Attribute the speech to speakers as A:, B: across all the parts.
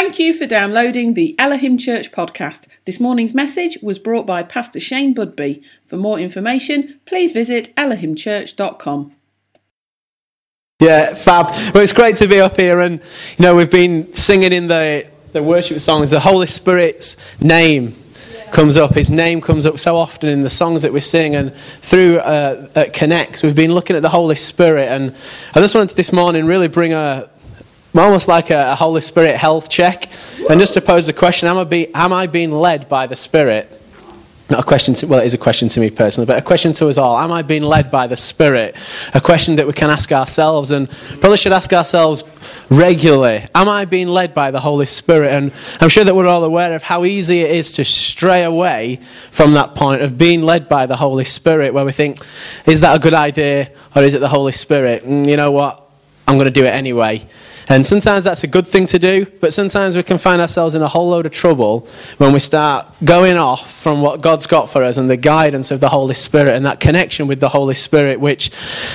A: Thank you for downloading the Elohim Church podcast. This morning's message was brought by Pastor Shane Budby. For more information, please visit elohimchurch.com.
B: Yeah, fab. Well, it's great to be up here, and we've been singing in the worship songs. The Holy Spirit's name comes up. His name comes up so often in the songs that we sing, and through at Connects, we've been looking at the Holy Spirit. And I just wanted to this morning really bring almost like a Holy Spirit health check, and just to pose the question: Am I being led by the Spirit? Not a question it is a question to me personally, but a question to us all. Am I being led by the Spirit? A question that we can ask ourselves, and probably should ask ourselves regularly. Am I being led by the Holy Spirit? And I'm sure that we're all aware of how easy it is to stray away from that point of being led by the Holy Spirit, where we think, is that a good idea, or is it the Holy Spirit? And you know what? I'm going to do it anyway. And sometimes that's a good thing to do, but sometimes we can find ourselves in a whole load of trouble when we start going off from what God's got for us and the guidance of the Holy Spirit and that connection with the Holy Spirit, which,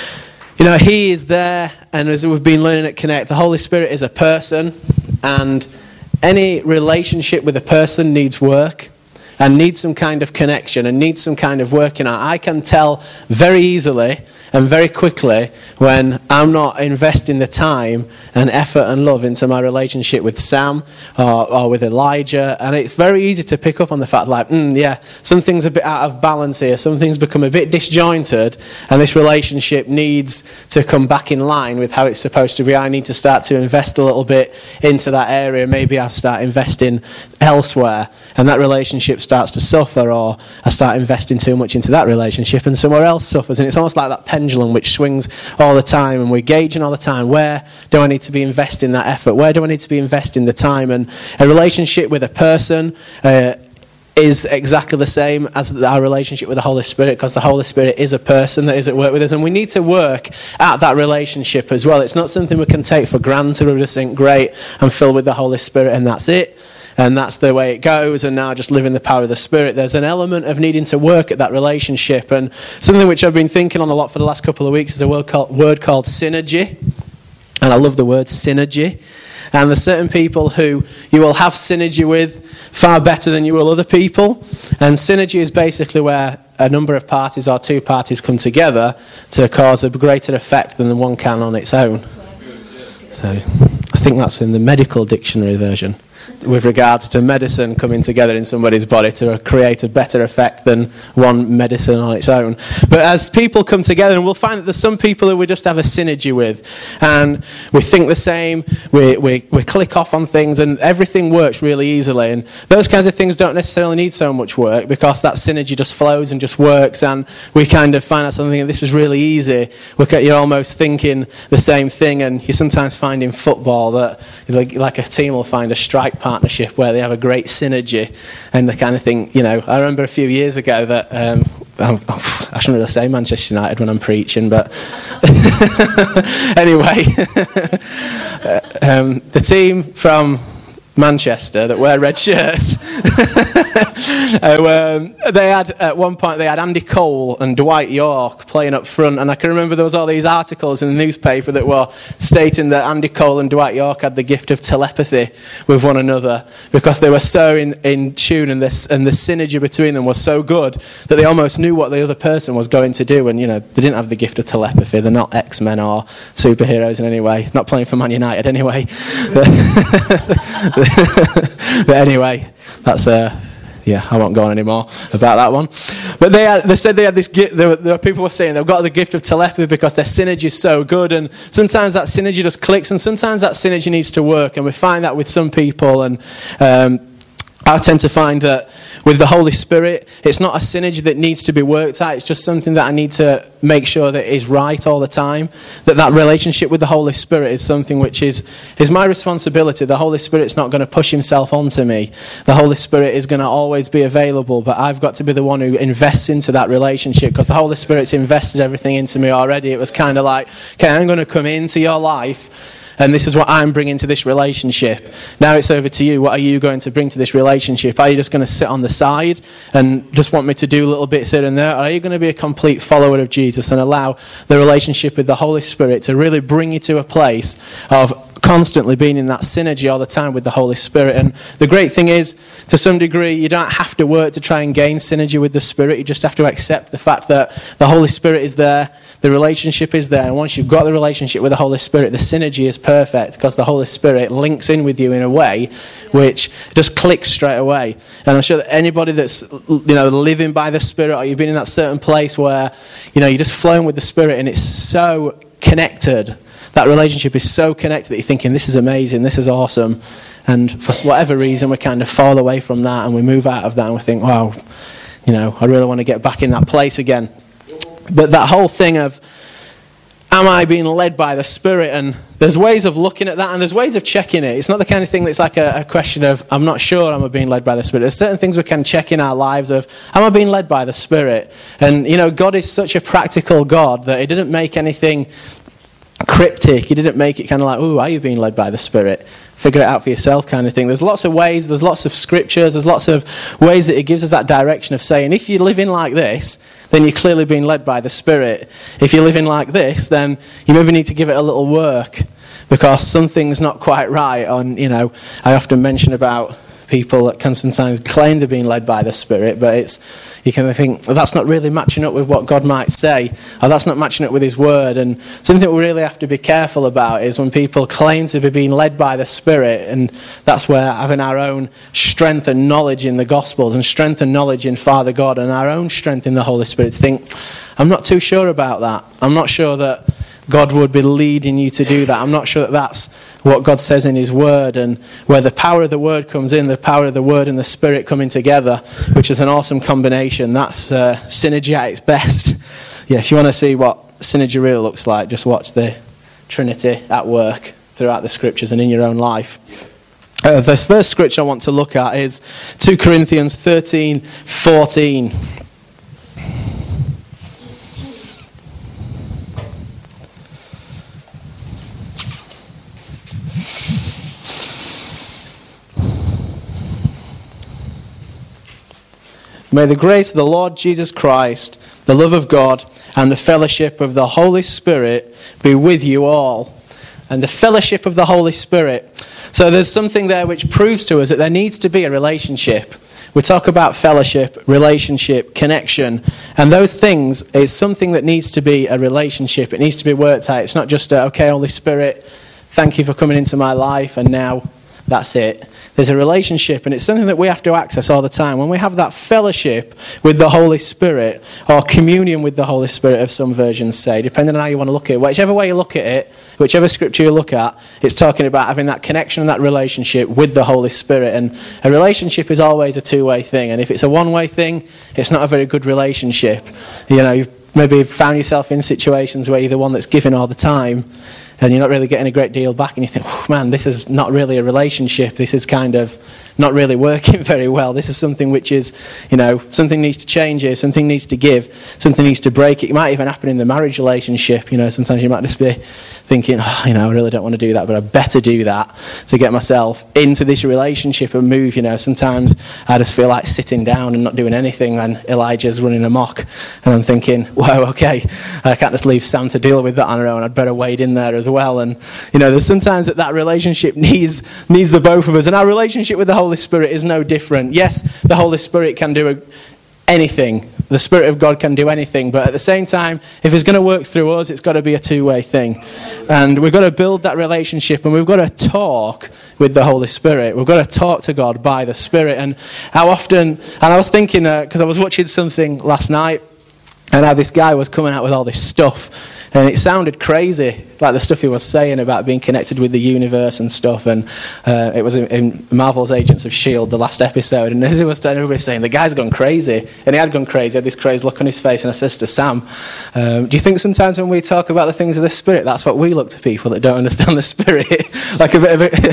B: He is there. And as we've been learning at Connect, the Holy Spirit is a person, and any relationship with a person needs work and needs some kind of connection and needs some kind of working out. I can tell very easily and very quickly when I'm not investing the time and effort and love into my relationship with Sam or with Elijah. And it's very easy to pick up on the fact something's a bit out of balance here. Something's become a bit disjointed, and this relationship needs to come back in line with how it's supposed to be. I need to start to invest a little bit into that area. Maybe I start investing elsewhere, and that relationship starts to suffer, or I start investing too much into that relationship and somewhere else suffers. And it's almost like that pendulum which swings all the time, and we're gauging all the time, where do I need to be investing that effort? Where do I need to be investing the time? And a relationship with a person is exactly the same as our relationship with the Holy Spirit, because the Holy Spirit is a person that is at work with us, and we need to work at that relationship as well. It's not something we can take for granted. We just think, great, I'm filled with the Holy Spirit and that's it. And that's the way it goes, and now just live in the power of the Spirit. There's an element of needing to work at that relationship, and something which I've been thinking on a lot for the last couple of weeks is a word called synergy. And I love the word synergy. And there's certain people who you will have synergy with far better than you will other people. And synergy is basically where a number of parties or two parties come together to cause a greater effect than the one can on its own. So I think that's in the medical dictionary version, with regards to medicine coming together in somebody's body to create a better effect than one medicine on its own. But as people come together, and we'll find that there's some people who we just have a synergy with, and we think the same, we click off on things, and everything works really easily. And those kinds of things don't necessarily need so much work, because that synergy just flows and just works, and we kind of find out something, and this is really easy. You're almost thinking the same thing, and you sometimes find in football that like a team will find a strike partnership where they have a great synergy and the kind of thing. I remember a few years ago that I shouldn't really say Manchester United when I'm preaching, but anyway, the team from Manchester that wear red shirts, they had at one point Andy Cole and Dwight York playing up front, and I can remember there was all these articles in the newspaper that were stating that Andy Cole and Dwight York had the gift of telepathy with one another, because they were so in tune, and the synergy between them was so good that they almost knew what the other person was going to do. And they didn't have the gift of telepathy. They're not X-Men or superheroes in any way, not playing for Man United anyway. But anyway, that's I won't go on anymore about that one. But they said they had this gift. People were saying they've got the gift of telepathy because their synergy is so good, and sometimes that synergy just clicks, and sometimes that synergy needs to work, and we find that with some people. And I tend to find that with the Holy Spirit, it's not a synergy that needs to be worked at. It's just something that I need to make sure that is right all the time. That relationship with the Holy Spirit is something which is my responsibility. The Holy Spirit's not going to push himself onto me. The Holy Spirit is going to always be available, but I've got to be the one who invests into that relationship, because the Holy Spirit's invested everything into me already. It was kind of like, okay, I'm going to come into your life, and this is what I'm bringing to this relationship. Now it's over to you. What are you going to bring to this relationship? Are you just going to sit on the side and just want me to do little bits here and there? Or are you going to be a complete follower of Jesus and allow the relationship with the Holy Spirit to really bring you to a place of constantly being in that synergy all the time with the Holy Spirit. And the great thing is, to some degree, you don't have to work to try and gain synergy with the Spirit. You just have to accept the fact that the Holy Spirit is there, the relationship is there, and once you've got the relationship with the Holy Spirit, the synergy is perfect because the Holy Spirit links in with you in a way which just clicks straight away. And I'm sure that anybody that's living by the Spirit, or you've been in that certain place where you're just flowing with the Spirit and it's so connected, that relationship is so connected that you're thinking, this is amazing, this is awesome, and for whatever reason we kind of fall away from that and we move out of that and we think, wow, I really want to get back in that place again. But that whole thing of, am I being led by the Spirit? And there's ways of looking at that, and there's ways of checking it. It's not the kind of thing that's like a question of, I'm not sure am I being led by the Spirit. There's certain things we can check in our lives of, am I being led by the Spirit? And, God is such a practical God that He didn't make anything cryptic. He didn't make it kind of like, ooh, are you being led by the Spirit? Figure it out for yourself kind of thing. There's lots of ways, there's lots of scriptures, there's lots of ways that it gives us that direction of saying, if you're living like this, then you're clearly being led by the Spirit. If you're living like this, then you maybe need to give it a little work because something's not quite right. I often mention about people that can sometimes claim they're being led by the Spirit, but you can think, well, that's not really matching up with what God might say, or that's not matching up with His Word. And something we really have to be careful about is when people claim to be being led by the Spirit, and that's where having our own strength and knowledge in the Gospels, and strength and knowledge in Father God, and our own strength in the Holy Spirit, to think, I'm not too sure about that. I'm not sure that God would be leading you to do that. I'm not sure that that's what God says in His Word, and where the power of the Word comes in, the power of the Word and the Spirit coming together, which is an awesome combination. That's synergy at its best. Yeah, if you want to see what synergy really looks like, just watch the Trinity at work throughout the Scriptures and in your own life. The first scripture I want to look at is 2 Corinthians 13:14. May the grace of the Lord Jesus Christ, the love of God, and the fellowship of the Holy Spirit be with you all. And the fellowship of the Holy Spirit. So there's something there which proves to us that there needs to be a relationship. We talk about fellowship, relationship, connection, and those things is something that needs to be a relationship. It needs to be worked out. It's not just, okay, Holy Spirit, thank you for coming into my life, and now that's it. There's a relationship, and it's something that we have to access all the time. When we have that fellowship with the Holy Spirit, or communion with the Holy Spirit, as some versions say, depending on how you want to look at it, whichever way you look at it, whichever scripture you look at, it's talking about having that connection and that relationship with the Holy Spirit. And a relationship is always a two-way thing, and if it's a one-way thing, it's not a very good relationship. You've maybe found yourself in situations where you're the one that's giving all the time, and you're not really getting a great deal back, and you think, oh, man, this is not really a relationship. This is kind of not really working very well. This is something which is, something needs to change here, something needs to give, something needs to break. It might even happen in the marriage relationship. Sometimes you might just be thinking, I really don't want to do that, but I better do that to get myself into this relationship and move. Sometimes I just feel like sitting down and not doing anything, and Elijah's running amok, and I'm thinking, wow, okay, I can't just leave Sam to deal with that on her own. I'd better wade in there as well. And there's sometimes that relationship needs the both of us, and our relationship with the Holy Spirit is no different. Yes, the Holy Spirit can do anything. The Spirit of God can do anything, but at the same time, if it's going to work through us, it's got to be a two-way thing. And we've got to build that relationship, and we've got to talk with the Holy Spirit. We've got to talk to God by the Spirit. And how often, and I was thinking, because I was watching something last night, and how this guy was coming out with all this stuff, and it sounded crazy, like the stuff he was saying about being connected with the universe and stuff. And it was in Marvel's Agents of S.H.I.E.L.D., the last episode, and as he was telling everybody, saying, the guy's gone crazy. And he had gone crazy, he had this crazy look on his face, and I says to Sam, do you think sometimes when we talk about the things of the Spirit, that's what we look to people that don't understand the Spirit? like a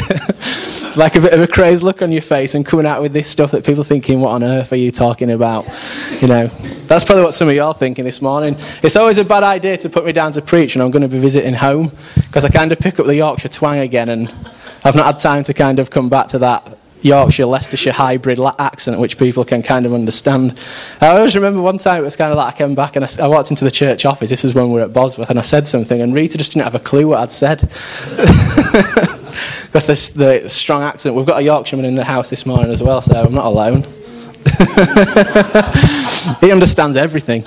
B: bit of a crazed look on your face, and coming out with this stuff that people thinking, what on earth are you talking about? That's probably what some of you are thinking this morning. It's always a bad idea to put me down to preach when I'm going to be visiting home, because I kind of pick up the Yorkshire twang again, and I've not had time to kind of come back to that Yorkshire, Leicestershire hybrid accent, which people can kind of understand. I always remember one time it was kind of like I came back and I walked into the church office. This was when we were at Bosworth, and I said something, and Rita just didn't have a clue what I'd said. Got the strong accent. We've got a Yorkshireman in the house this morning as well, so I'm not alone. He understands everything.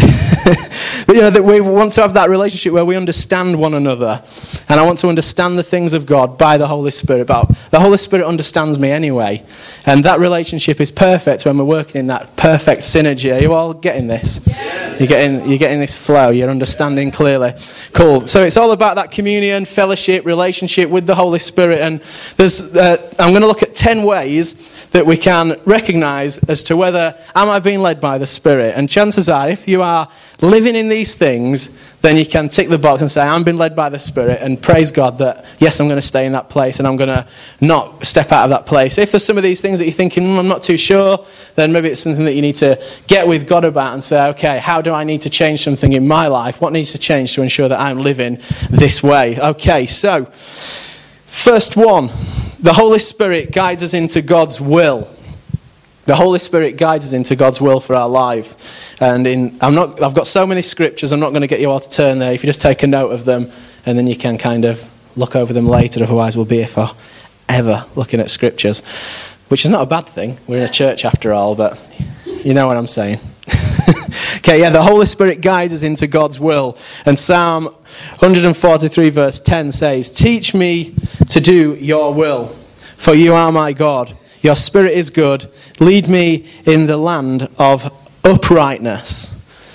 B: But that we want to have that relationship where we understand one another. And I want to understand the things of God by the Holy Spirit. But the Holy Spirit understands me anyway. And that relationship is perfect when we're working in that perfect synergy. Are you all getting this? Yeah. You're getting this flow. You're understanding clearly. Cool. So it's all about that communion, fellowship, relationship with the Holy Spirit. And I'm going to look at 10 ways that we can recognize as to whether am I being led by the Spirit. And chances are, if you are living in these things, then you can tick the box and say, I'm being led by the Spirit, and praise God that, yes, I'm going to stay in that place and I'm going to not step out of that place. If there's some of these things that you're thinking, I'm not too sure, then maybe it's something that you need to get with God about and say, okay, how do I need to change something in my life? What needs to change to ensure that I'm living this way? Okay, so, first one, the Holy Spirit guides us into God's will. The Holy Spirit guides us into God's will for our life. And I've got so many scriptures, I'm not going to get you all to turn there. If you just take a note of them, and then you can kind of look over them later. Otherwise, we'll be here forever looking at scriptures, which is not a bad thing. We're in a church after all, but you know what I'm saying. Okay, yeah, the Holy Spirit guides us into God's will. And Psalm 143 verse 10 says, teach me to do your will, for you are my God. Your Spirit is good. Lead me in the land of uprightness.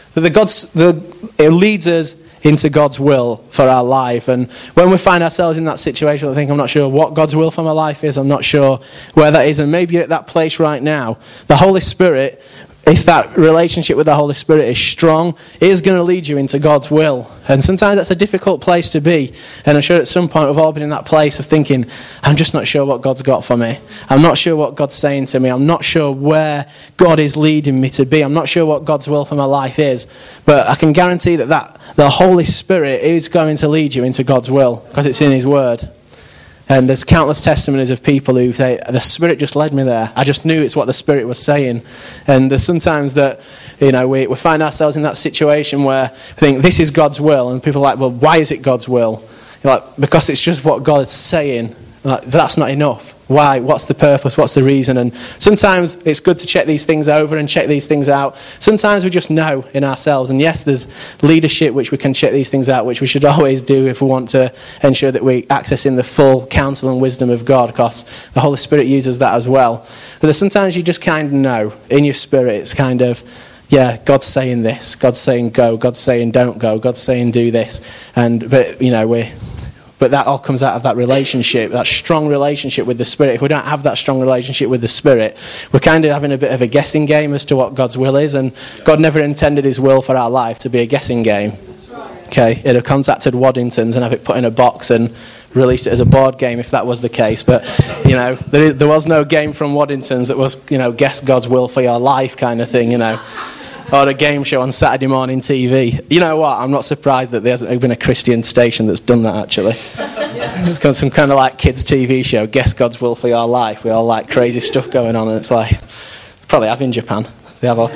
B: It leads us into God's will for our life. And when we find ourselves in that situation, I think I'm not sure what God's will for my life is. I'm not sure where that is. And maybe you're at that place right now. The Holy Spirit, if that relationship with the Holy Spirit is strong, it is going to lead you into God's will. And sometimes that's a difficult place to be. And I'm sure at some point we've all been in that place of thinking, I'm just not sure what God's got for me. I'm not sure what God's saying to me. I'm not sure where God is leading me to be. I'm not sure what God's will for my life is. But I can guarantee that the Holy Spirit is going to lead you into God's will because it's in His Word. And there's countless testimonies of people who say, the Spirit just led me there. I just knew it's what the Spirit was saying. And there's sometimes that, we find ourselves in that situation where we think, this is God's will. And people are like, well, why is it God's will? You're like, because it's just what God's saying. Like, that's not enough. Why? What's the purpose? What's the reason? And sometimes it's good to check these things over and check these things out. Sometimes we just know in ourselves. And yes, there's leadership which we can check these things out, which we should always do if we want to ensure that we're accessing the full counsel and wisdom of God, because the Holy Spirit uses that as well. But there's sometimes you just kind of know in your spirit. It's kind of, yeah, God's saying this. God's saying go. God's saying don't go. God's saying do this. But that all comes out of that relationship, that strong relationship with the Spirit. If we don't have that strong relationship with the Spirit, we're kind of having a bit of a guessing game as to what God's will is. And God never intended His will for our life to be a guessing game. Okay, He'd have contacted Waddingtons and have it put in a box and released it as a board game if that was the case. But, there was no game from Waddingtons that was, guess God's will for your life kind of thing, Or a game show on Saturday morning TV. You know what? I'm not surprised that there hasn't been a Christian station that's done that, actually. It's got some kind of like kids' TV show, Guess God's Will for Your Life. We all like crazy stuff going on, and it's like, probably have in Japan. They have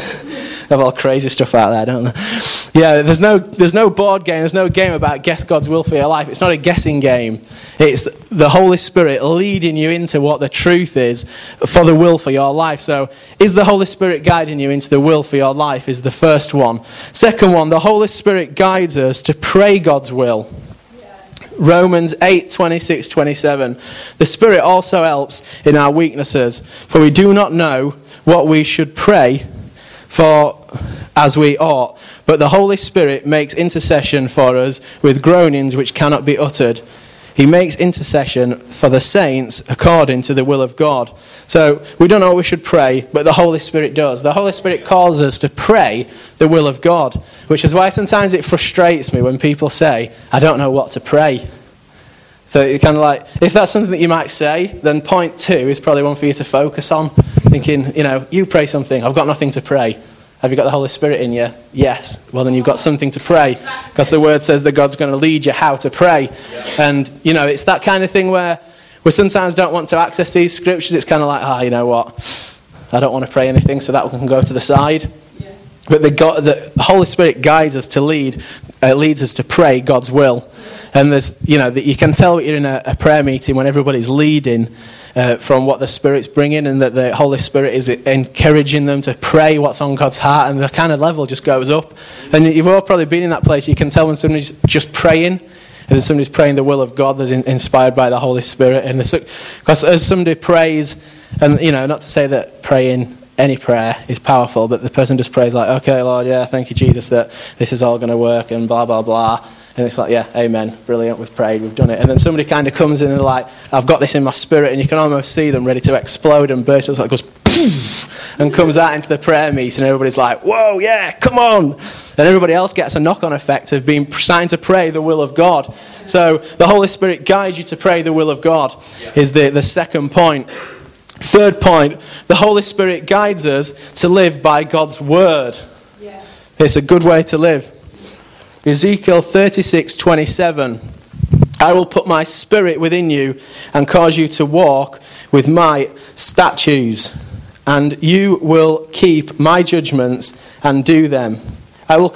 B: all crazy stuff out there, don't they? Yeah, there's no board game, there's no game about guess God's will for your life. It's not a guessing game. It's the Holy Spirit leading you into what the truth is for the will for your life. So, is the Holy Spirit guiding you into the will for your life is the first one. Second one, the Holy Spirit guides us to pray God's will. Romans 8:26-27. The Spirit also helps in our weaknesses, for we do not know what we should pray for as we ought, but the Holy Spirit makes intercession for us with groanings which cannot be uttered. He makes intercession for the saints according to the will of God. So we don't know what we should pray, but the Holy Spirit does. The Holy Spirit calls us to pray the will of God, which is why sometimes it frustrates me when people say, I don't know what to pray. So it's kind of like, if that's something that you might say, then point 2 is probably one for you to focus on. Thinking, you pray something, I've got nothing to pray. Have you got the Holy Spirit in you? Yes. Well, then you've got something to pray, because the Word says that God's going to lead you how to pray. And, it's that kind of thing where we sometimes don't want to access these scriptures. It's kind of like, you know what? I don't want to pray anything, so that can go to the side. Yeah. But the Holy Spirit guides us to leads us to pray God's will. And there's, that you can tell you're in a prayer meeting when everybody's leading from what the Spirit's bringing, and that the Holy Spirit is encouraging them to pray what's on God's heart, and the kind of level just goes up. And you've all probably been in that place. You can tell when somebody's just praying, and somebody's praying the will of God that's inspired by the Holy Spirit. And because as somebody prays, and not to say that praying any prayer is powerful, but the person just prays like, okay, Lord, yeah, thank you, Jesus, that this is all going to work, and blah, blah, blah. And it's like, yeah, amen, brilliant, we've prayed, we've done it. And then somebody kind of comes in and like, I've got this in my spirit, and you can almost see them ready to explode and burst. It's like, goes, poof, and comes out into the prayer meeting, and everybody's like, whoa, yeah, come on. And everybody else gets a knock-on effect of being starting to pray the will of God. So the Holy Spirit guides you to pray the will of God, is the second point. Third point, the Holy Spirit guides us to live by God's word. Yeah. It's a good way to live. Ezekiel 36:27. I will put my spirit within you and cause you to walk with my statutes, and you will keep my judgments and do them. I will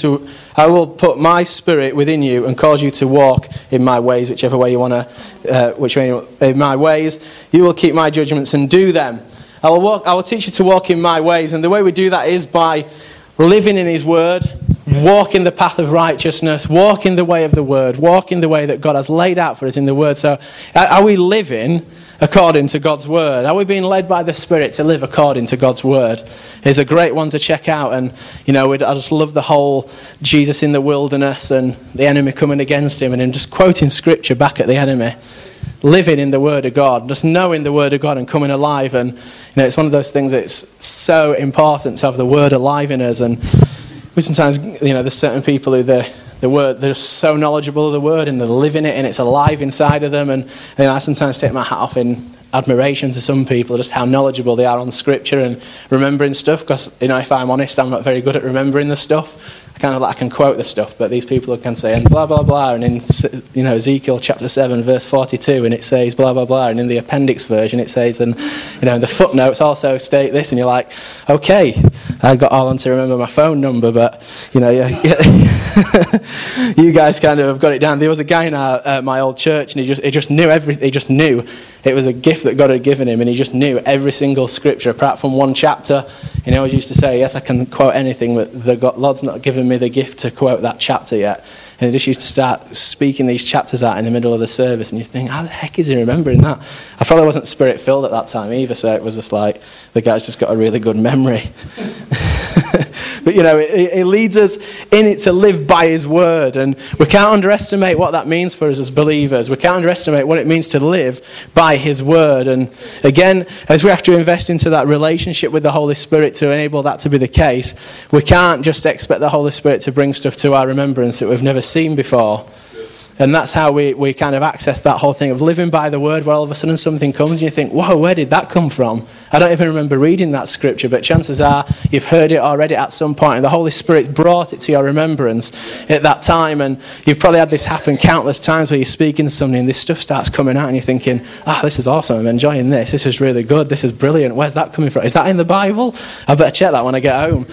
B: put my spirit within you and cause you to walk in my ways, whichever way you want to, in my ways. You will keep my judgments and do them. I will teach you to walk in my ways, and the way we do that is by living in his word, walk in the path of righteousness, walk in the way of the word, walk in the way that God has laid out for us in the word. So are we living according to God's word? Are we being led by the Spirit to live according to God's word? It's a great one to check out. And I just love the whole Jesus in the wilderness and the enemy coming against him, and him just quoting scripture back at the enemy, living in the word of God, just knowing the word of God and coming alive. And it's one of those things that's so important to have the word alive in us. And we sometimes, there's certain people who the word, they're so knowledgeable of the word, and they're living it, and it's alive inside of them. And I sometimes take my hat off in admiration to some people, just how knowledgeable they are on scripture and remembering stuff. Because if I'm honest, I'm not very good at remembering the stuff. I can quote the stuff, but these people can say, and blah, blah, blah, and in Ezekiel chapter 7, verse 42, and it says blah, blah, blah, and in the appendix version it says, and the footnotes also state this, and you're like, okay, I got all on to remember my phone number, but, you guys kind of have got it down. There was a guy in my old church, and he just knew everything. He just knew it was a gift that God had given him, and he just knew every single scripture, apart from one chapter. He always used to say, yes, I can quote anything, but the Lord's not given me the gift to quote that chapter yet. And he just used to start speaking these chapters out in the middle of the service, and you think, how the heck is he remembering that? I probably wasn't spirit-filled at that time either, so it was just like, the guy's just got a really good memory. But, it leads us in it to live by his word, and we can't underestimate what that means for us as believers. We can't underestimate what it means to live by his word. And again, as we have to invest into that relationship with the Holy Spirit to enable that to be the case, we can't just expect the Holy Spirit to bring stuff to our remembrance that we've never seen before. And that's how we kind of access that whole thing of living by the word, where all of a sudden something comes and you think, whoa, where did that come from? I don't even remember reading that scripture, but chances are you've heard it or read it at some point, and the Holy Spirit's brought it to your remembrance at that time. And you've probably had this happen countless times where you're speaking to somebody and this stuff starts coming out and you're thinking, this is awesome, I'm enjoying this, this is really good, this is brilliant, where's that coming from? Is that in the Bible? I better check that when I get home.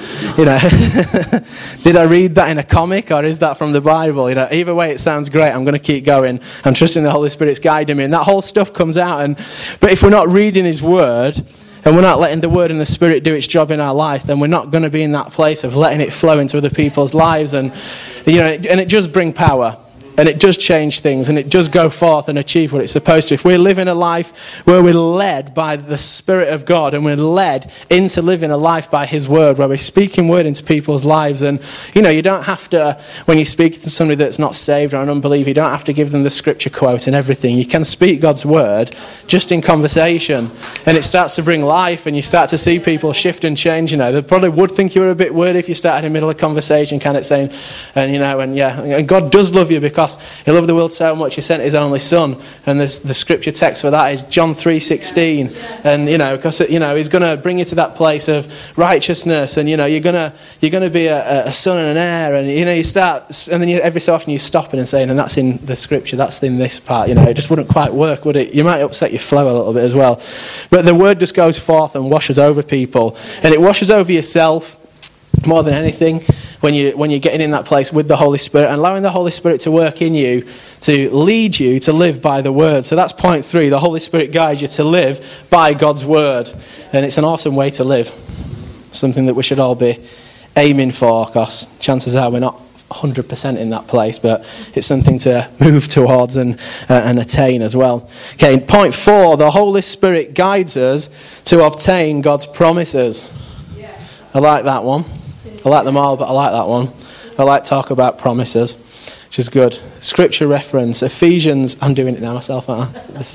B: Did I read that in a comic, or is that from the Bible? Either way, it sounds great. I'm going to keep going. I'm trusting the Holy Spirit's guiding me, and that whole stuff comes out. But if we're not reading his word, and we're not letting the word and the Spirit do its job in our life, then we're not going to be in that place of letting it flow into other people's lives. And and it does bring power. And it does change things, and it does go forth and achieve what it's supposed to. If we're living a life where we're led by the Spirit of God, and we're led into living a life by his word, where we're speaking word into people's lives, and you don't have to, when you speak to somebody that's not saved or an unbeliever, you don't have to give them the scripture quote and everything. You can speak God's word just in conversation, and it starts to bring life, and you start to see people shift and change. They probably would think you were a bit weird if you started in the middle of a conversation kind of saying, and God does love you, because he loved the world so much he sent his only son, and the scripture text for that is John 3:16, and because he's going to bring you to that place of righteousness, and you're going to be a son and an heir, and you start, and then every so often you stop and saying, and that's in the scripture, that's in this part, it just wouldn't quite work, would it? You might upset your flow a little bit as well, but the word just goes forth and washes over people, and it washes over yourself more than anything. when you're getting in that place with the Holy Spirit and allowing the Holy Spirit to work in you, to lead you to live by the Word. So that's point 3. The Holy Spirit guides you to live by God's Word. And it's an awesome way to live. Something that we should all be aiming for, because chances are we're not 100% in that place, but it's something to move towards and attain as well. Okay, point 4, the Holy Spirit guides us to obtain God's promises. Yeah. I like that one. I like them all, but I like that one. I like talk about promises, which is good. Scripture reference, Ephesians, I'm doing it now myself, aren't I? This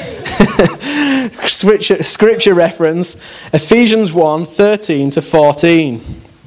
B: is scripture reference, Ephesians 1, 13 to 14.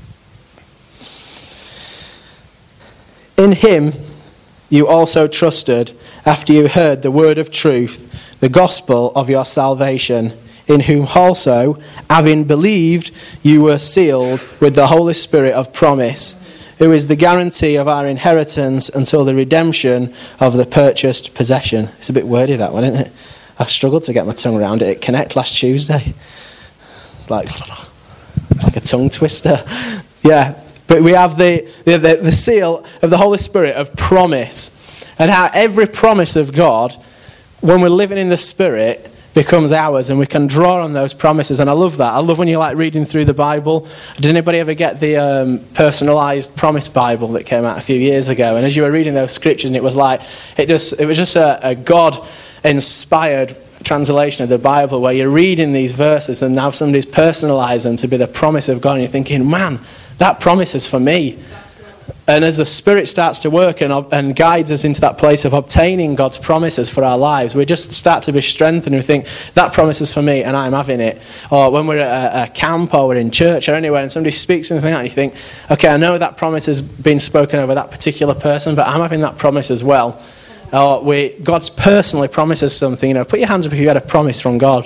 B: In him you also trusted after you heard the word of truth, the gospel of your salvation, in whom also, having believed, you were sealed with the Holy Spirit of promise, who is the guarantee of our inheritance until the redemption of the purchased possession. It's a bit wordy, that one, isn't it? I struggled to get my tongue around it. It connect last Tuesday. Like a tongue twister. Yeah. But we have the seal of the Holy Spirit of promise. And how every promise of God, when we're living in the Spirit, becomes ours. And we can draw on those promises. And I love that. I love when you like reading through the Bible. Did anybody ever get the personalised promise Bible that came out a few years ago? And as you were reading those scriptures, and it was just a God-inspired translation of the Bible where you're reading these verses and now somebody's personalised them to be the promise of God. And you're thinking, man, that promise is for me. And as the Spirit starts to work and guides us into that place of obtaining God's promises for our lives, we just start to be strengthened. We think, that promise is for me and I'm having it. Or when we're at a camp or we're in church or anywhere and somebody speaks something out and you think, okay, I know that promise has been spoken over that particular person, but I'm having that promise as well. Or God personally promises something. Put your hands up if you had a promise from God.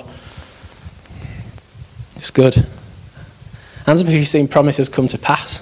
B: It's good. Hands up if you've seen promises come to pass.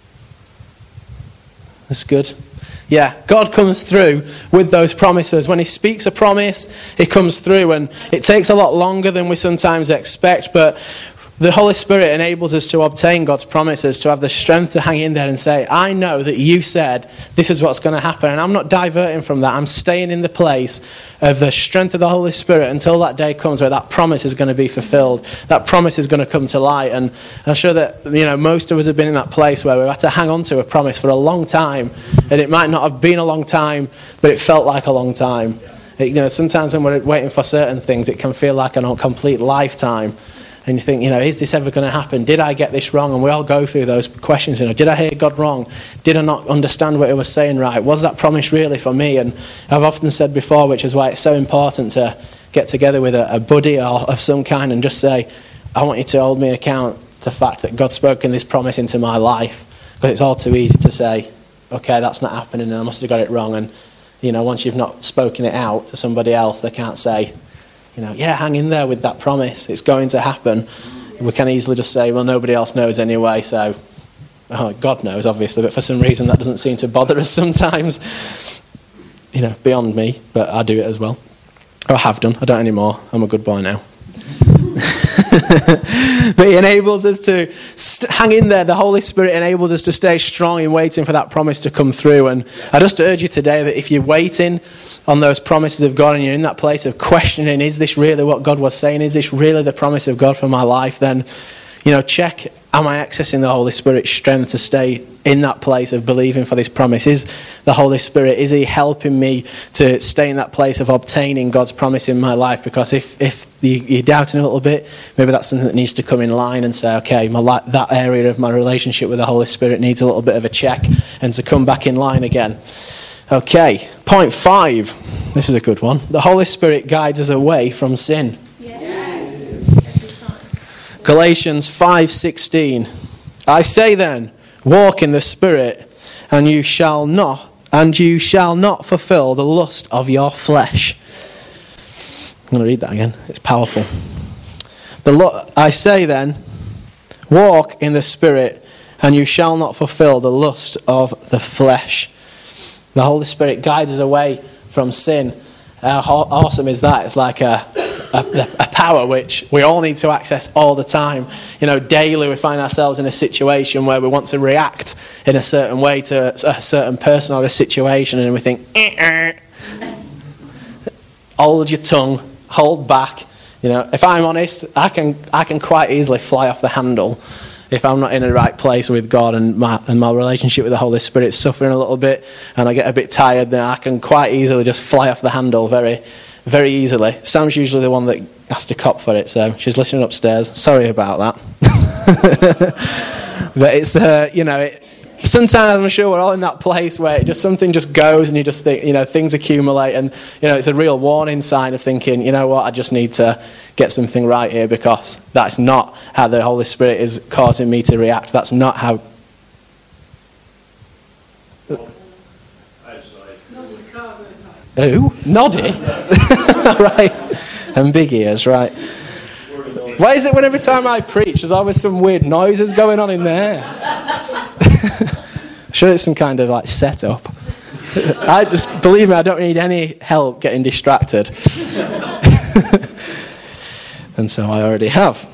B: That's good. Yeah, God comes through with those promises. When he speaks a promise, he comes through, and it takes a lot longer than we sometimes expect, but the Holy Spirit enables us to obtain God's promises, to have the strength to hang in there and say, I know that you said this is what's going to happen, and I'm not diverting from that. I'm staying in the place of the strength of the Holy Spirit until that day comes where that promise is going to be fulfilled. That promise is going to come to light, and I'm sure that most of us have been in that place where we've had to hang on to a promise for a long time, and it might not have been a long time, but it felt like a long time. Sometimes when we're waiting for certain things, it can feel like a complete lifetime. And you think, is this ever going to happen? Did I get this wrong? And we all go through those questions. Did I hear God wrong? Did I not understand what he was saying right? Was that promise really for me? And I've often said before, which is why it's so important to get together with a buddy or of some kind and just say, I want you to hold me account to the fact that God's spoken this promise into my life. Because it's all too easy to say, okay, that's not happening and I must have got it wrong. And, once you've not spoken it out to somebody else, they can't say, hang in there with that promise. It's going to happen. We can easily just say, well, nobody else knows anyway, so God knows, obviously, but for some reason that doesn't seem to bother us sometimes. Beyond me, but I do it as well. Or I have done. I don't anymore. I'm a good boy now. But he enables us to hang in there. The Holy Spirit enables us to stay strong in waiting for that promise to come through. And I just urge you today that if you're waiting on those promises of God and you're in that place of questioning, is this really what God was saying? Is this really the promise of God for my life? Then, check, am I accessing the Holy Spirit's strength to stay in that place of believing for this promise? Is the Holy Spirit, is he helping me to stay in that place of obtaining God's promise in my life? Because if you're doubting a little bit, maybe that's something that needs to come in line and say, okay, that area of my relationship with the Holy Spirit needs a little bit of a check and to come back in line again. Okay, point 5. This is a good one. The Holy Spirit guides us away from sin. Galatians 5:16. I say then, walk in the Spirit, and you shall not fulfill the lust of your flesh. I'm going to read that again. It's powerful. I say then, walk in the Spirit, and you shall not fulfill the lust of the flesh. The Holy Spirit guides us away from sin. How awesome is that? It's like a a power which we all need to access all the time. Daily we find ourselves in a situation where we want to react in a certain way to a certain person or a situation, and we think, hold your tongue, hold back. If I'm honest, I can quite easily fly off the handle if I'm not in the right place with God and my relationship with the Holy Spirit is suffering a little bit and I get a bit tired. Then I can quite easily just fly off the handle very, very easily. Sam's usually the one that has to cop for it, so she's listening upstairs. Sorry about that. But it's sometimes I'm sure we're all in that place where something just goes and you just think, things accumulate, and it's a real warning sign of thinking, you know what, I just need to get something right here, because that's not how the Holy Spirit is causing me to react. That's not how... Who? Noddy? Right. And big ears, right. Why is it when every time I preach there's always some weird noises going on in there? Sure, it's some kind of setup. Believe me, I don't need any help getting distracted. And so I already have.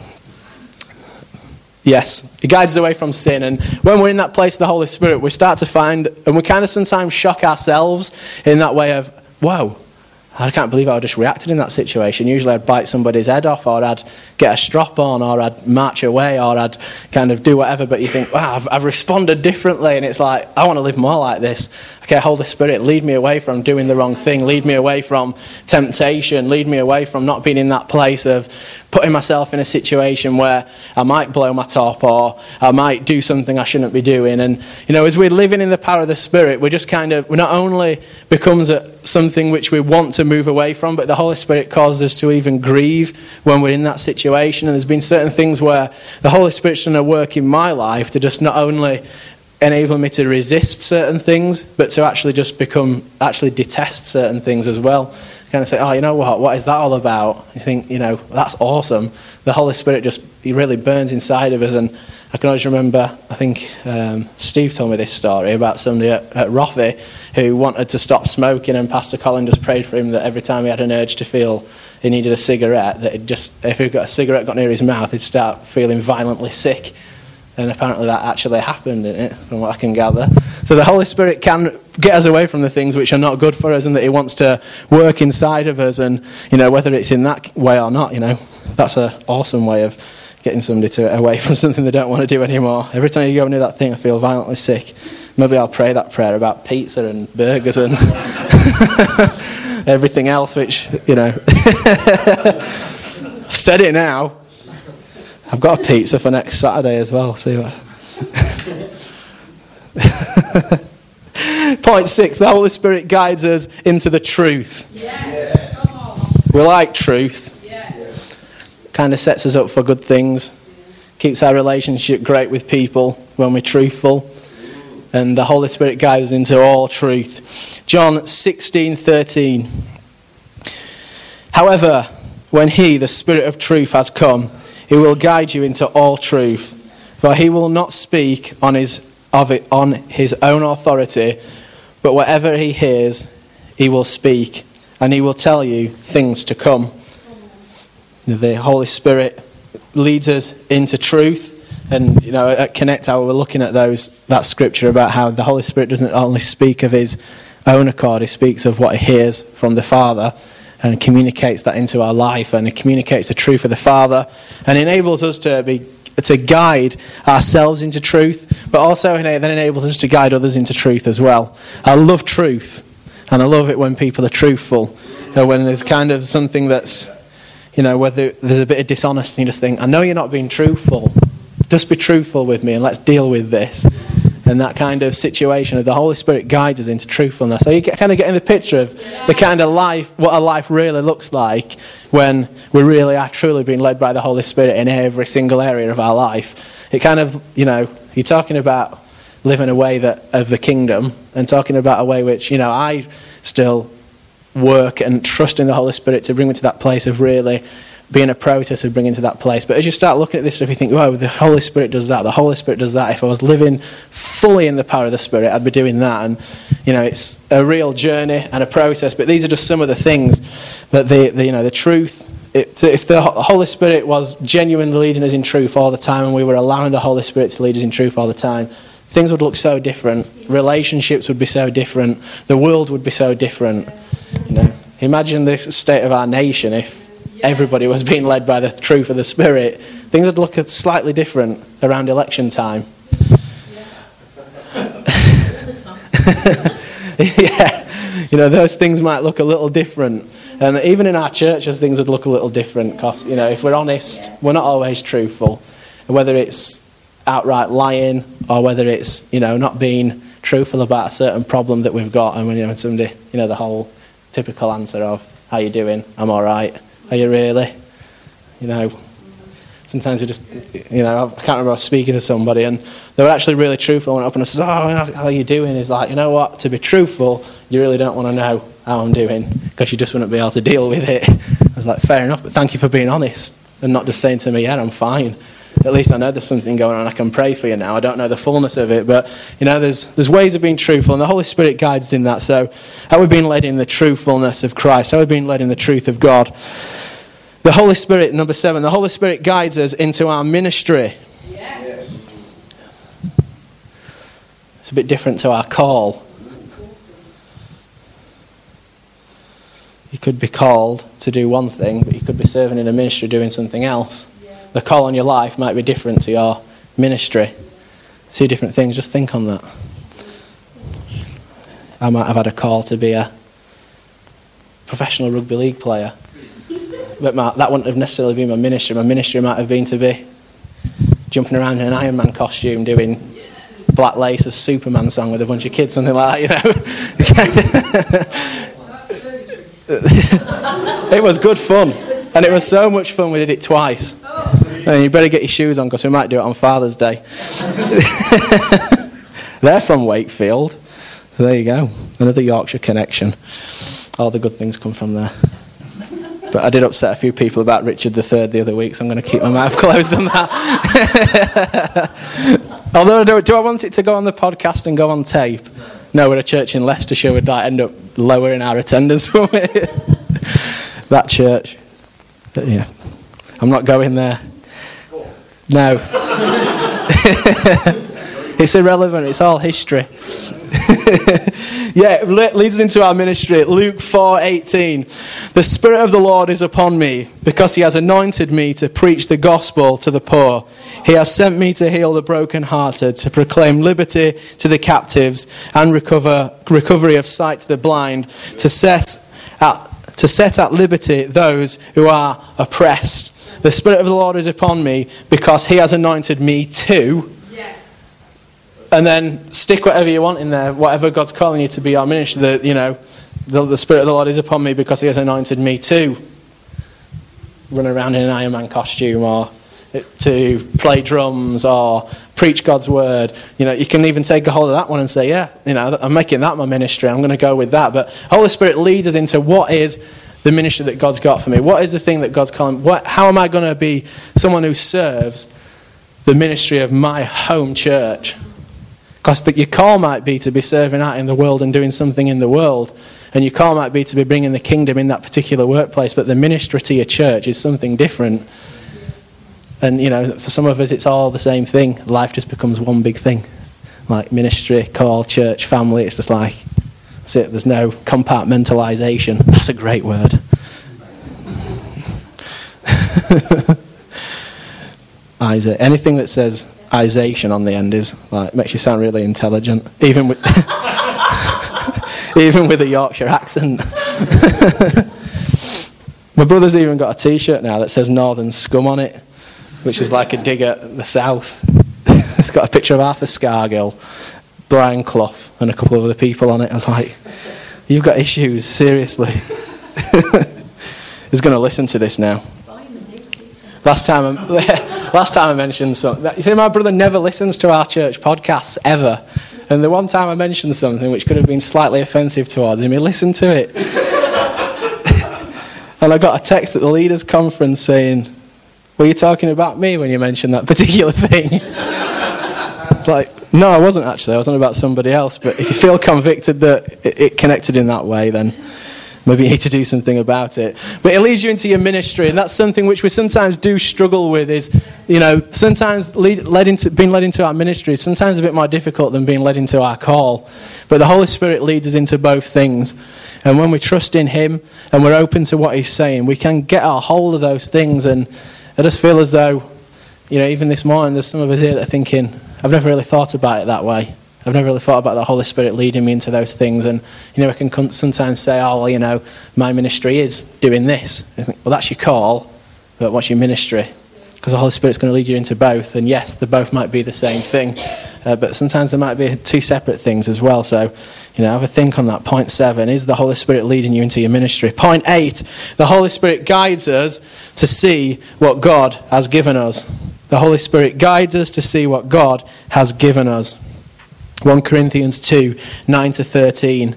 B: Yes, it guides us away from sin, and when we're in that place of the Holy Spirit, we start to find, and we kind of sometimes shock ourselves in that way of, whoa, I can't believe I just reacted in that situation. Usually I'd bite somebody's head off, or I'd get a strop on, or I'd march away, or I'd kind of do whatever, but you think, wow, I've responded differently, and it's like, I want to live more like this. Okay, Holy Spirit, lead me away from doing the wrong thing, lead me away from temptation, lead me away from not being in that place of putting myself in a situation where I might blow my top, or I might do something I shouldn't be doing. And, as we're living in the power of the Spirit, we not only becomes something which we want to move away from, but the Holy Spirit causes us to even grieve when we're in that situation. And there's been certain things where the Holy Spirit's done a work in my life to just not only enable me to resist certain things, but to actually just detest certain things as well. Kind of say, oh, you know what is that all about? You think, that's awesome. The Holy Spirit he really burns inside of us. And I can always remember, I think Steve told me this story about somebody at Rothy who wanted to stop smoking, and Pastor Colin just prayed for him that every time he had an urge to feel he needed a cigarette, that if he got a cigarette got near his mouth, he'd start feeling violently sick. And apparently that actually happened, didn't it, from what I can gather. So the Holy Spirit can get us away from the things which are not good for us, and that he wants to work inside of us. And, whether it's in that way or not, that's an awesome way of getting somebody away from something they don't want to do anymore. Every time you go near that thing, I feel violently sick. Maybe I'll pray that prayer about pizza and burgers and everything else, which, said it now. I've got a pizza for next Saturday as well. See what? Point 6, the Holy Spirit guides us into the truth. Yes. We like truth. Yes. Kind of sets us up for good things. Keeps our relationship great with people when we're truthful. And the Holy Spirit guides us into all truth. John 16:13. However, when he, the Spirit of truth, has come, he will guide you into all truth, for he will not speak on his own authority, but whatever he hears, he will speak, and he will tell you things to come. The Holy Spirit leads us into truth, and at Connect Hour we're looking at that scripture about how the Holy Spirit doesn't only speak of his own accord, he speaks of what he hears from the Father, and communicates that into our life, and it communicates the truth of the Father, and enables us to guide ourselves into truth, but also then enables us to guide others into truth as well. I love truth, and I love it when people are truthful, when there's kind of something that's, whether there's a bit of dishonesty, you just think, I know you're not being truthful, just be truthful with me and let's deal with this. And that kind of situation of the Holy Spirit guides us into truthfulness. So you kind of get in the picture of the kind of life, what a life really looks like when we really are truly being led by the Holy Spirit in every single area of our life. It kind of, you're talking about living a way of the kingdom, and talking about a way which, I still work and trust in the Holy Spirit to bring me to that place of really being a process of bringing to that place. But as you start looking at this stuff, you think, oh, the Holy Spirit does that, the Holy Spirit does that. If I was living fully in the power of the Spirit, I'd be doing that. And, it's a real journey and a process. But these are just some of the things that the truth if the Holy Spirit was genuinely leading us in truth all the time, and we were allowing the Holy Spirit to lead us in truth all the time, things would look so different. Relationships would be so different. The world would be so different. Imagine the state of our nation if everybody was being led by the truth of the Spirit. Things would look slightly different around election time. Yeah, those things might look a little different. And even in our churches, things would look a little different because, if we're honest, we're not always truthful. Whether it's outright lying or whether it's, not being truthful about a certain problem that we've got. And when somebody, the whole typical answer of, how you doing? I'm all right. Are you really? Sometimes we just, I can't remember I was speaking to somebody and they were actually really truthful. I went up and I said, how are you doing? He's like, you know what? To be truthful, you really don't want to know how I'm doing because you just wouldn't be able to deal with it. I was like, fair enough, but thank you for being honest and not just saying to me, yeah, I'm fine. At least I know there's something going on. I can pray for you now. I don't know the fullness of it, but there's ways of being truthful, and the Holy Spirit guides us in that. So, how we're being led in the truthfulness of Christ, how we're being led in the truth of God. The Holy Spirit, number 7, the Holy Spirit guides us into our ministry. Yes. It's a bit different to our call. You could be called to do one thing, but you could be serving in a ministry doing something else. The call on your life might be different to your ministry. 2 different things, just think on that. I might have had a call to be a professional rugby league player. But that wouldn't have necessarily been my ministry. My ministry might have been to be jumping around in an Iron Man costume doing Black Lace's Superman song with a bunch of kids, something like that, It was good fun. And it was so much fun we did it twice. And you better get your shoes on because we might do it on Father's Day. They're from Wakefield. So there you go. Another Yorkshire connection. All the good things come from there. But I did upset a few people about Richard III the other week, so I'm going to keep my mouth closed on that. Although, do I want it to go on the podcast and go on tape? No, we're a church in Leicestershire. We'd end up lowering our attendance. That church. But yeah, I'm not going there. No. It's irrelevant. It's all history. Yeah, it leads us into our ministry. Luke 4:18. The Spirit of the Lord is upon me, because he has anointed me to preach the gospel to the poor. He has sent me to heal the brokenhearted, to proclaim liberty to the captives and recovery of sight to the blind, to set at liberty those who are oppressed. The Spirit of the Lord is upon me because he has anointed me to... And then stick whatever you want in there, whatever God's calling you to be our ministry. The Spirit of the Lord is upon me because he has anointed me to run around in an Iron Man costume, or to play drums, or preach God's word. You can even take a hold of that one and say, yeah, I'm making that my ministry. I'm going to go with that. But Holy Spirit leads us into what is the ministry that God's got for me. What is the thing that God's calling? How am I going to be someone who serves the ministry of my home church? Because your call might be to be serving out in the world and doing something in the world. And your call might be to be bringing the kingdom in that particular workplace. But the ministry to your church is something different. And, for some of us, it's all the same thing. Life just becomes one big thing. Like ministry, call, church, family. It's just like, that's it. There's no compartmentalization. That's a great word. Isaac. Anything that says isation on the end is makes you sound really intelligent, even with even with a Yorkshire accent. My brother's even got a T-shirt now that says Northern Scum on it, which is like a dig at the South. It's got a picture of Arthur Scargill, Brian Clough, and a couple of other people on it. I was like, you've got issues, seriously. He's going to listen to this now. Last time I mentioned something. You see, my brother never listens to our church podcasts, ever. And the one time I mentioned something which could have been slightly offensive towards him, he listened to it. And I got a text at the leaders' conference saying, were you talking about me when you mentioned that particular thing? It's like, no, I wasn't actually. I was on about somebody else. But if you feel convicted that it connected in that way, then maybe you need to do something about it. But it leads you into your ministry, and that's something which we sometimes do struggle with is, sometimes being led into our ministry is sometimes a bit more difficult than being led into our call. But the Holy Spirit leads us into both things. And when we trust in him and we're open to what he's saying, we can get our hold of those things. And I just feel as though, even this morning, there's some of us here that are thinking, I've never really thought about it that way. I've never really thought about the Holy Spirit leading me into those things. And, I can sometimes say, my ministry is doing this. I think, well, that's your call, but what's your ministry? Because the Holy Spirit's going to lead you into both. And yes, they both might be the same thing. But sometimes there might be two separate things as well. So, have a think on that. Point 7, is the Holy Spirit leading you into your ministry? Point 8, the Holy Spirit guides us to see what God has given us. The Holy Spirit guides us to see what God has given us. 1 Corinthians 2, 9-13.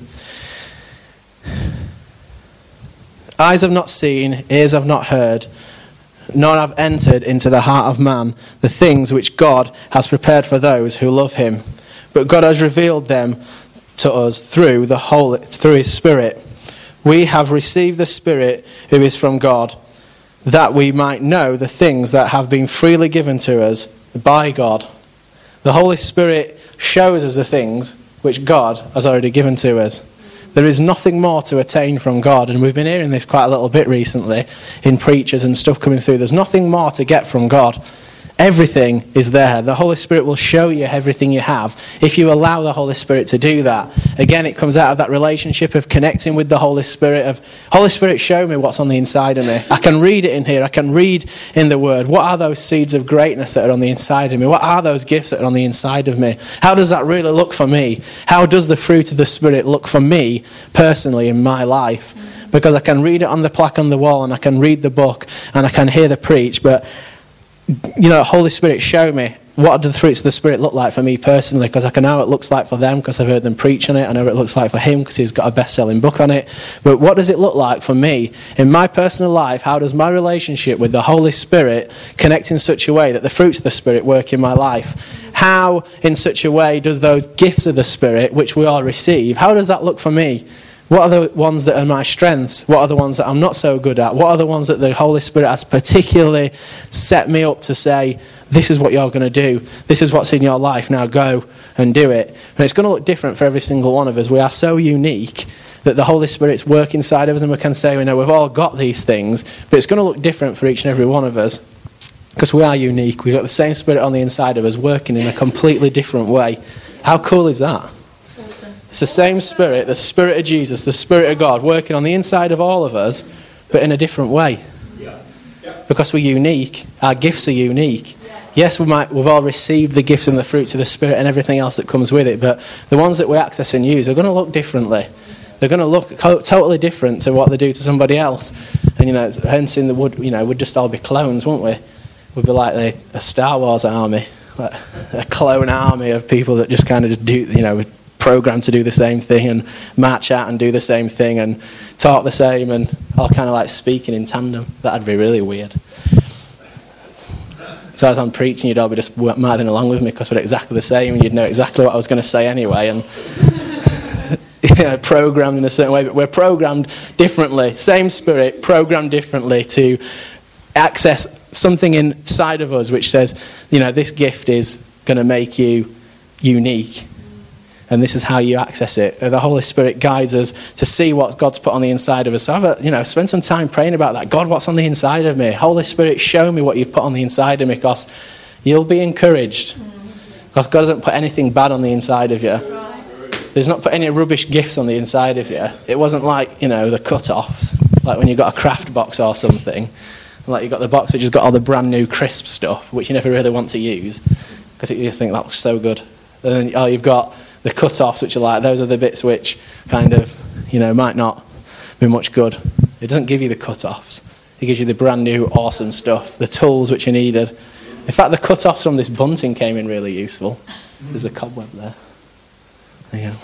B: Eyes have not seen, ears have not heard, nor have entered into the heart of man the things which God has prepared for those who love him. But God has revealed them to us through his Spirit. We have received the Spirit who is from God, that we might know the things that have been freely given to us by God. The Holy Spirit shows us the things which God has already given to us. There is nothing more to attain from God, and we've been hearing this quite a little bit recently in preachers and stuff coming through. There's nothing more to get from God. Everything is there. The Holy Spirit will show you everything you have if you allow the Holy Spirit to do that. Again, it comes out of that relationship of connecting with the Holy Spirit, of Holy Spirit, show me what's on the inside of me. I can read it in here. I can read in the Word. What are those seeds of greatness that are on the inside of me? What are those gifts that are on the inside of me? How does that really look for me? How does the fruit of the Spirit look for me personally in my life? Because I can read it on the plaque on the wall, and I can read the book, and I can hear the preach, but Holy Spirit, show me what do the fruits of the Spirit look like for me personally, because I can know what it looks like for them because I've heard them preach on it. I know what it looks like for him because he's got a best-selling book on it. But what does it look like for me in my personal life? How does my relationship with the Holy Spirit connect in such a way that the fruits of the Spirit work in my life? How in such a way does those gifts of the Spirit, which we all receive, how does that look for me? What are the ones that are my strengths? What are the ones that I'm not so good at? What are the ones that the Holy Spirit has particularly set me up to say, this is what you're going to do. This is what's in your life. Now go and do it. And it's going to look different for every single one of us. We are so unique that the Holy Spirit's work inside of us, and we can say, we've all got these things, but it's going to look different for each and every one of us because we are unique. We've got the same Spirit on the inside of us working in a completely different way. How cool is that? It's the same Spirit, the Spirit of Jesus, the Spirit of God, working on the inside of all of us, but in a different way. Because we're unique, our gifts are unique. Yes, we've all received the gifts and the fruits of the Spirit and everything else that comes with it, but the ones that we access and use are going to look differently. They're going to look totally different to what they do to somebody else. And, hence in the wood, we'd just all be clones, wouldn't we? We'd be like a Star Wars army, like a clone army of people that just kind of just do, programmed to do the same thing and march out and do the same thing and talk the same and all kind of like speaking in tandem. That'd be really weird. So as I'm preaching, you'd all be just mouthing along with me because we're exactly the same and you'd know exactly what I was going to say anyway, and programmed in a certain way, but we're programmed differently. Same Spirit, programmed differently to access something inside of us which says, this gift is going to make you unique. And this is how you access it. The Holy Spirit guides us to see what God's put on the inside of us. So spend some time praying about that. God, what's on the inside of me? Holy Spirit, show me what you've put on the inside of me, because you'll be encouraged. Because God doesn't put anything bad on the inside of you. There's not put any rubbish gifts on the inside of you. It wasn't like, the cut-offs, like when you got a craft box or something. Like you got the box which has got all the brand new crisp stuff, which you never really want to use, because you think that looks so good. And then, you've got the cut-offs, which are like, those are the bits which kind of, might not be much good. It doesn't give you the cut-offs. It gives you the brand new, awesome stuff, the tools which are needed. In fact, the cut-offs from this bunting came in really useful. There's a cobweb there. There you go.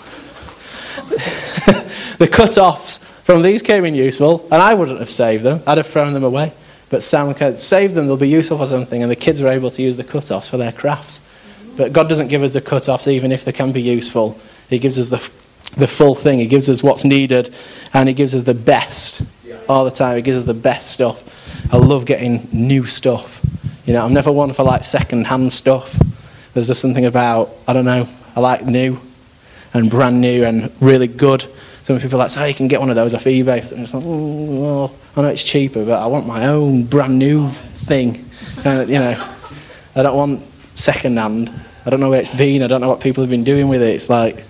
B: The cut-offs from these came in useful, and I wouldn't have saved them. I'd have thrown them away. But Sam saved them, they'll be useful for something, and the kids were able to use the cut-offs for their crafts. But God doesn't give us the cut-offs even if they can be useful. He gives us the the full thing. He gives us what's needed, and he gives us the best all the time. He gives us the best stuff. I love getting new stuff. You know, I'm never one for like second-hand stuff. There's just something about, I don't know, I like new and brand new and really good. Some people are like, oh, you can get one of those off eBay. So it's like, well, I know it's cheaper, but I want my own brand new thing. You know, I don't want second-hand. I don't know where it's been. I don't know what people have been doing with it. It's like,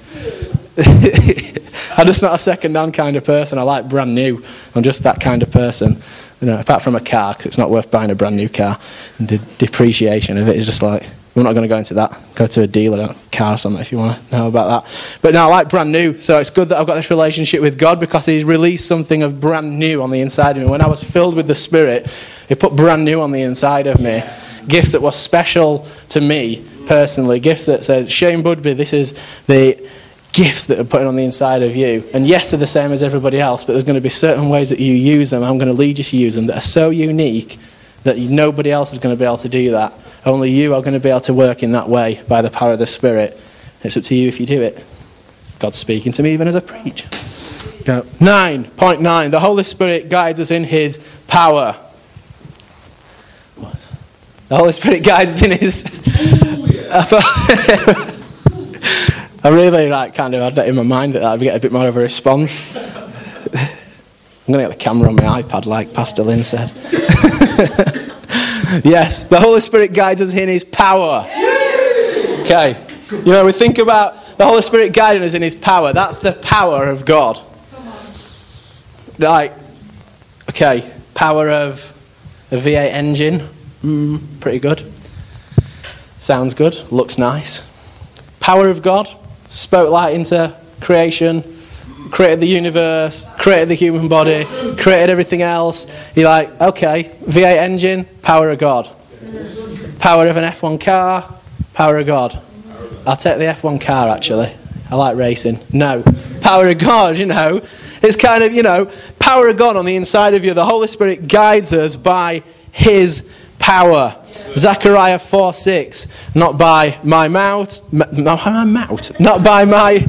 B: I'm just not a second-hand kind of person. I like brand new. I'm just that kind of person. You know, apart from a car, because it's not worth buying a brand new car. And the depreciation of it is just like, we're not going to go into that. Go to a dealer, a car or something if you want to know about that. But no, I like brand new. So it's good that I've got this relationship with God because he's released something of brand new on the inside of me. When I was filled with the Spirit, he put brand new on the inside of me. Gifts that were special to me personally. Gifts that said, Shane Budby, this is the gifts that are put on the inside of you. And yes, they're the same as everybody else, but there's going to be certain ways that you use them. I'm going to lead you to use them that are so unique that nobody else is going to be able to do that. Only you are going to be able to work in that way by the power of the Spirit. It's up to you if you do it. God's speaking to me even as I preach. 9.9. The Holy Spirit guides us in his power. The Holy Spirit guides us in his... I really kind of had that in my mind that I'd get a bit more of a response. I'm going to get the camera on my iPad like Pastor Lynn said. Yes, the Holy Spirit guides us in his power. Okay, you know, we think about the Holy Spirit guiding us in his power. That's the power of God. Like, okay, power of a V8 engine. Pretty good. Sounds good. Looks nice. Power of God. Spoke light into creation. Created the universe. Created the human body. Created everything else. You're like, okay, V8 engine. Power of God. Power of an F1 car. Power of God. I'll take the F1 car, actually. I like racing. No. Power of God, you know. It's kind of, you know, power of God on the inside of you. The Holy Spirit guides us by his power. Zechariah 4:6. Not by my mouth. Not by my...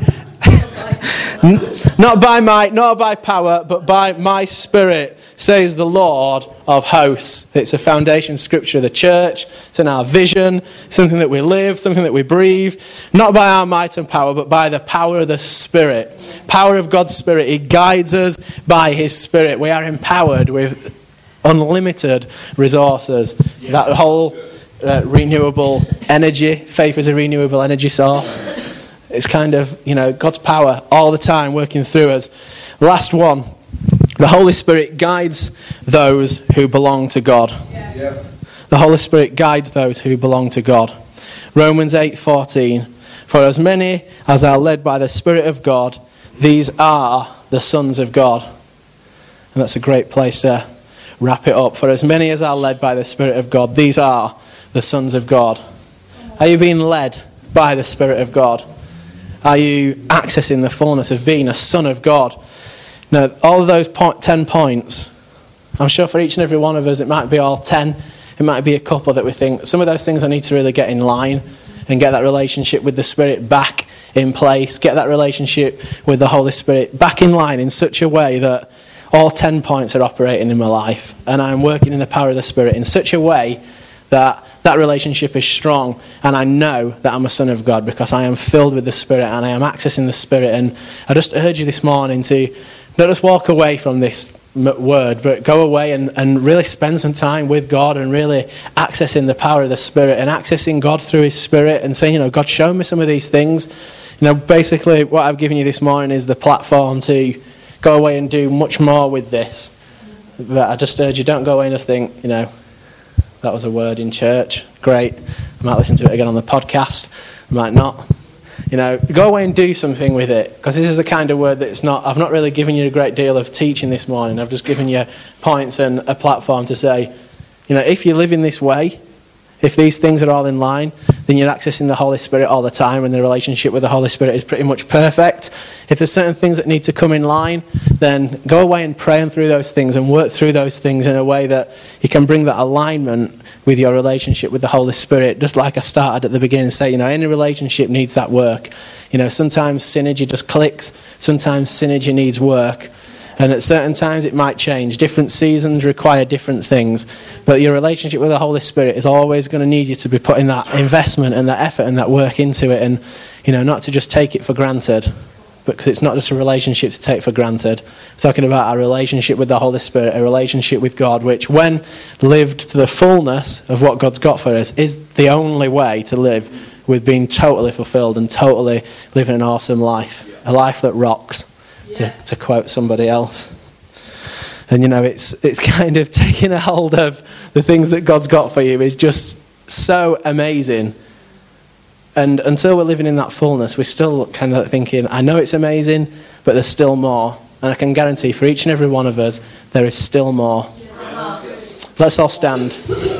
B: not by power, but by my Spirit, says the Lord of hosts. It's a foundation scripture of the church. It's in our vision, something that we live, something that we breathe. Not by our might and power, but by the power of the Spirit. Power of God's Spirit. He guides us by his Spirit. We are empowered with unlimited resources. That whole renewable energy, faith is a renewable energy source. It's kind of, you know, God's power all the time working through us. Last one. The Holy Spirit guides those who belong to God. Yeah. The Holy Spirit guides those who belong to God. Romans 8:14. For as many as are led by the Spirit of God, these are the sons of God. And that's a great place to wrap it up. For as many as are led by the Spirit of God, these are the sons of God. Are you being led by the Spirit of God? Are you accessing the fullness of being a son of God? Now, all of those 10 points, I'm sure for each and every one of us, it might be all 10. It might be a couple that we think, some of those things I need to really get in line and get that relationship with the Spirit back in place, get that relationship with the Holy Spirit back in line in such a way that all 10 points are operating in my life. And I'm working in the power of the Spirit in such a way that that relationship is strong, and I know that I'm a son of God because I am filled with the Spirit and I am accessing the Spirit. And I just urge you this morning to not just walk away from this word, but go away and really spend some time with God and really accessing the power of the Spirit and accessing God through his Spirit and saying, you know, God, show me some of these things. You know, basically what I've given you this morning is the platform to go away and do much more with this. But I just urge you, don't go away and just think, you know, that was a word in church. Great. I might listen to it again on the podcast. I might not. You know, go away and do something with it. Because this is the kind of word that it's not... I've not really given you a great deal of teaching this morning. I've just given you points and a platform to say, you know, if you live in this way, If these things are all in line, then you're accessing the Holy Spirit all the time, and the relationship with the Holy Spirit is pretty much perfect. If there's certain things that need to come in line, then go away and pray through those things and work through those things in a way that you can bring that alignment with your relationship with the Holy Spirit. Just like I started at the beginning, say, any relationship needs that work. Sometimes synergy just clicks. Sometimes synergy needs work. And at certain times it might change. Different seasons require different things. But your relationship with the Holy Spirit is always going to need you to be putting that investment and that effort and that work into it. And, not to just take it for granted. Because it's not just a relationship to take for granted. We're talking about our relationship with the Holy Spirit, a relationship with God, which when lived to the fullness of what God's got for us, is the only way to live with being totally fulfilled and totally living an awesome life. A life that rocks. To quote somebody else. And it's kind of taking a hold of the things that God's got for you is just so amazing. And until we're living in that fullness, we're still kind of thinking, I know it's amazing, but there's still more. And I can guarantee for each and every one of us, there is still more. Let's all stand.